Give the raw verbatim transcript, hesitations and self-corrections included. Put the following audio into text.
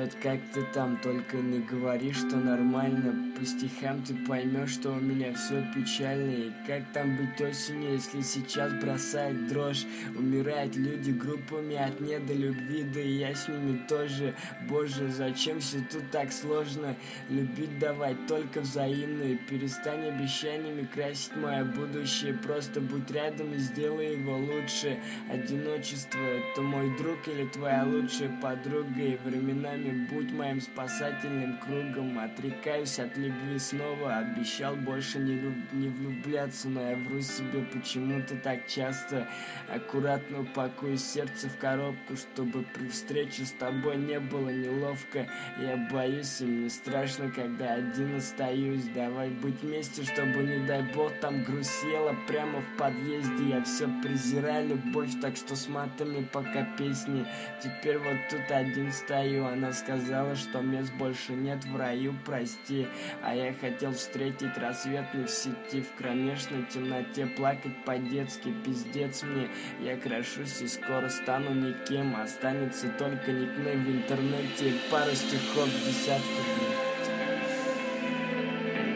Привет, как ты там? Только не говори, что нормально. По стихам ты поймешь, что у меня все печально. И как там быть осенью, если сейчас бросает дрожь? Умирают люди группами от недолюбви, да и я с ними тоже. Боже, зачем все тут так сложно? Любить давать только взаимно. И перестань обещаниями красить мое будущее. Просто будь рядом и сделай его лучше. Одиночество — это мой друг или твоя лучшая подруга. И временами будь моим спасательным кругом. Отрекаюсь от любви снова. Обещал больше не, люб- не влюбляться, но я вру себе почему-то так часто. Аккуратно упакую сердце в коробку, чтобы при встрече с тобой не было неловко. Я боюсь, и мне страшно, когда один остаюсь. Давай быть вместе, чтобы, не дай бог, там грустела прямо в подъезде. Я все презираю любовь, так что с матами пока песни. Теперь вот тут один стою. Она сказала, что мест больше нет в раю, прости. А я хотел встретить рассветный в сети, в кромешной темноте плакать по-детски. Пиздец мне, я крошусь и скоро стану никем. Останется только никнейм в интернете, пару стихов, десятки.